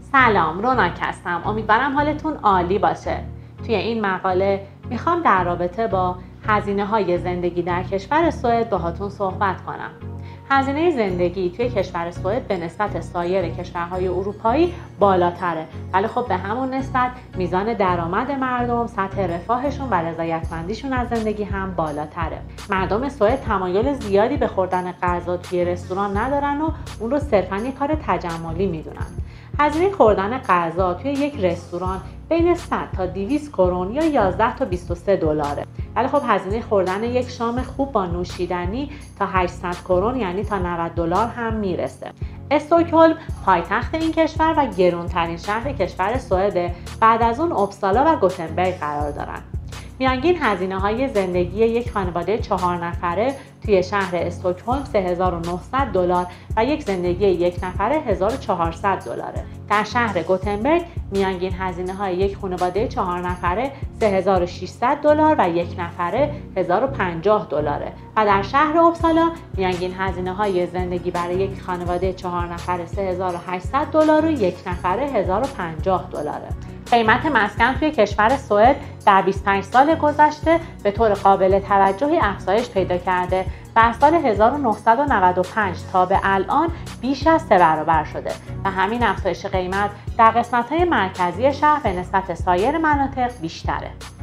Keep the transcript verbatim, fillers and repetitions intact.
سلام، روناک هستم. امیدوارم حالتون عالی باشه. توی این مقاله میخوام در رابطه با هزینه های زندگی در کشور سوئد باهاتون صحبت کنم. هزینه زندگی توی کشور سوئد به نسبت سایر کشورهای اروپایی بالاتره، ولی خب به همون نسبت میزان درآمد مردم، سطح رفاهشون و رضایتمندیشون از زندگی هم بالاتره. مردم سوئد تمایل زیادی به خوردن غذا توی رستوران ندارن و اون رو صرفاً یک کار تجملی میدونن. هزینه خوردن غذا توی یک رستوران بین صد تا دویست کرون یا یازده تا بیست و سه دلاره. ولی خب هزینه خوردن یک شام خوب با نوشیدنی تا هشتصد کرون یعنی تا نود دلار هم میرسه. استکهلم پایتخت این کشور و گرانترین شهر کشور سوئد، بعد از اون اوبسالا و گوتنبرگ قرار دارن. میانگین هزینه های زندگی یک خانواده چهار نفره توی شهر استکهلم سه هزار و نهصد دلار و یک زندگی یک نفره هزار و چهارصد دلاره. در شهر گوتنبرگ میانگین هزینه های یک خانواده چهار نفره سه هزار و ششصد دلار و یک نفره هزار و پنجاه دلاره و در شهر اوبسالا میانگین هزینه های زندگی برای یک خانواده چهار نفره سه هزار و هشتصد دلار و یک نفره هزار و پنجاه دلاره. قیمت مسکن توی کشور سوئد در بیست و پنج سال گذشته به طور قابل توجهی افزایش پیدا کرده و از سال هزار و نهصد و نود و پنج تا به الان بیش از سه برابر شده و همین افزایش قیمت در قسمت‌های مرکزی شهر به نسبت سایر مناطق بیشتره.